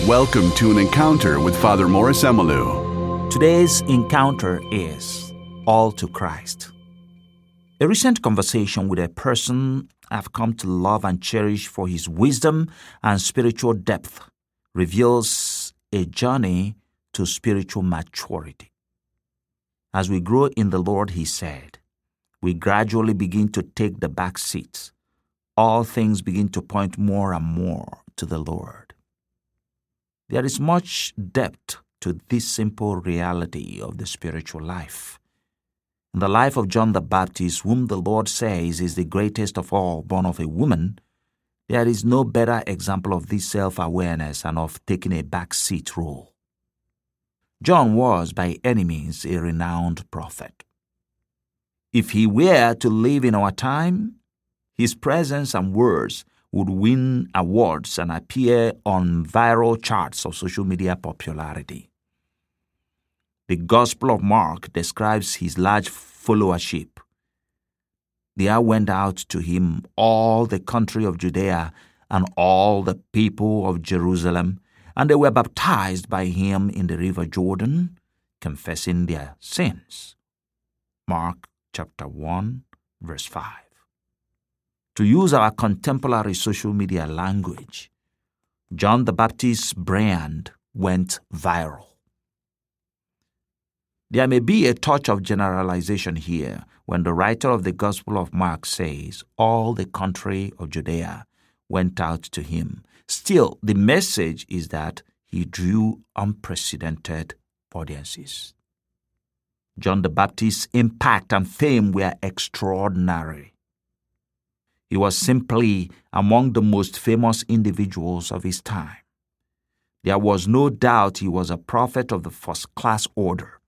Welcome to an encounter with Father Morris Emalu. Today's encounter is All to Christ. A recent conversation with a person I've come to love and cherish for his wisdom and spiritual depth reveals a journey to spiritual maturity. As we grow in the Lord, he said, we gradually begin to take the back seat. All things begin to point more and more to the Lord. There is much depth to this simple reality of the spiritual life. In the life of John the Baptist, whom the Lord says is the greatest of all born of a woman, there is no better example of this self-awareness and of taking a backseat role. John was by any means a renowned prophet. If he were to live in our time, his presence and words would win awards and appear on viral charts of social media popularity. The Gospel of Mark describes his large followership. There went out to him all the country of Judea and all the people of Jerusalem, and they were baptized by him in the river Jordan, confessing their sins. Mark chapter 1, verse 5. To use our contemporary social media language, John the Baptist's brand went viral. There may be a touch of generalization here when the writer of the Gospel of Mark says, all the country of Judea went out to him. Still, the message is that he drew unprecedented audiences. John the Baptist's impact and fame were extraordinary. He was simply among the most famous individuals of his time. There was no doubt he was a prophet of the first-class order.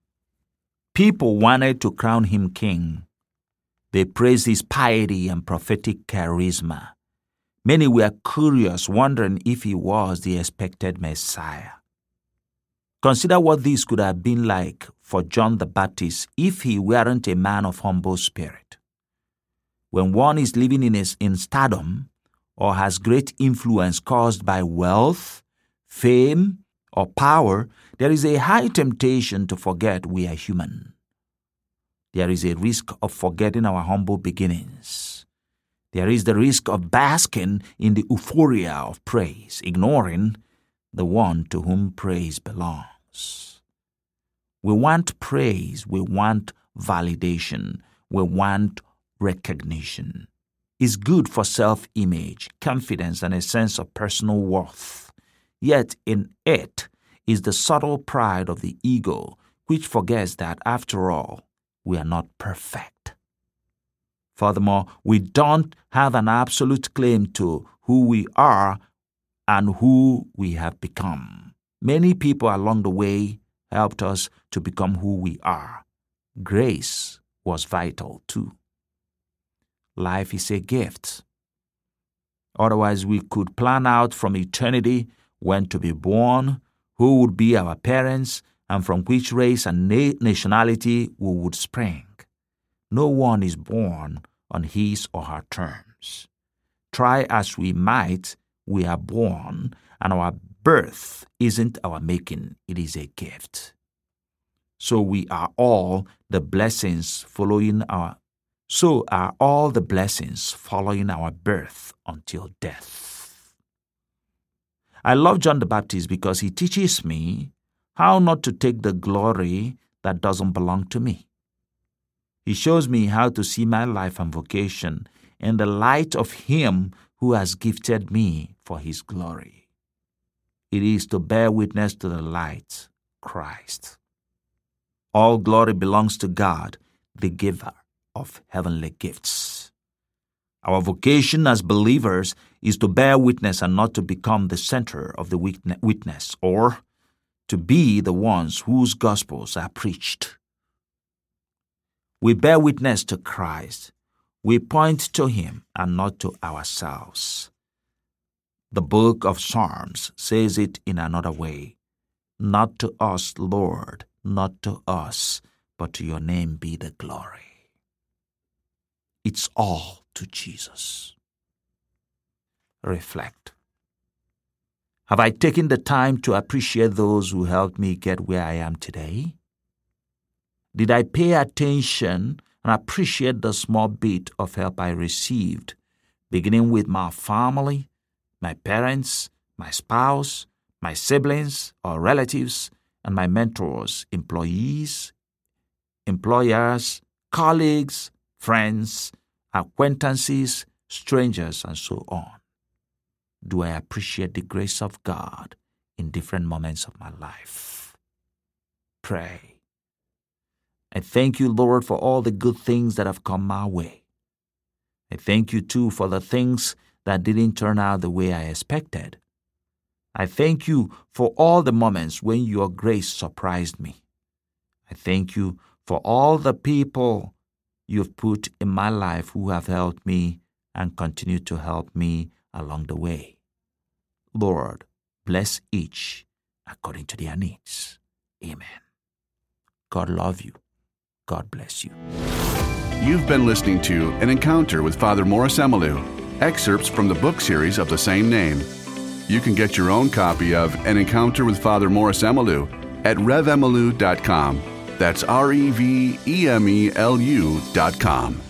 People wanted to crown him king. They praised his piety and prophetic charisma. Many were curious, wondering if he was the expected Messiah. Consider what this could have been like for John the Baptist if he weren't a man of humble spirit. When one is living in stardom or has great influence caused by wealth, fame, or power, there is a high temptation to forget we are human. There is a risk of forgetting our humble beginnings. There is the risk of basking in the euphoria of praise, ignoring the one to whom praise belongs. We want praise, we want validation, we want recognition. Is good for self-image, confidence, and a sense of personal worth. Yet in it is the subtle pride of the ego, which forgets that, after all, we are not perfect. Furthermore, we don't have an absolute claim to who we are and who we have become. Many people along the way helped us to become who we are. Grace was vital too. Life is a gift. Otherwise, we could plan out from eternity when to be born, who would be our parents, and from which race and nationality we would spring. No one is born on his or her terms. Try as we might, we are born, and our birth isn't our making, it is a gift. So are all the blessings following our birth until death. I love John the Baptist because he teaches me how not to take the glory that doesn't belong to me. He shows me how to see my life and vocation in the light of him who has gifted me for his glory. It is to bear witness to the light, Christ. All glory belongs to God, the giver of heavenly gifts. Our vocation as believers is to bear witness and not to become the center of the witness or to be the ones whose gospels are preached. We bear witness to Christ. We point to him and not to ourselves. The book of Psalms says it in another way. Not to us, Lord, not to us, but to your name be the glory. It's all to Jesus. Reflect. Have I taken the time to appreciate those who helped me get where I am today? Did I pay attention and appreciate the small bit of help I received, beginning with my family, my parents, my spouse, my siblings or relatives, and my mentors, employees, employers, colleagues, friends, acquaintances, strangers, and so on? Do I appreciate the grace of God in different moments of my life? Pray. I thank you, Lord, for all the good things that have come my way. I thank you, too, for the things that didn't turn out the way I expected. I thank you for all the moments when your grace surprised me. I thank you for all the people you've put in my life who have helped me and continue to help me along the way. Lord, bless each according to their needs. Amen. God love you. God bless you. You've been listening to An Encounter with Father Morris Emalu, excerpts from the book series of the same name. You can get your own copy of An Encounter with Father Morris Emalu at revemalu.com. That's REVEMELU.com.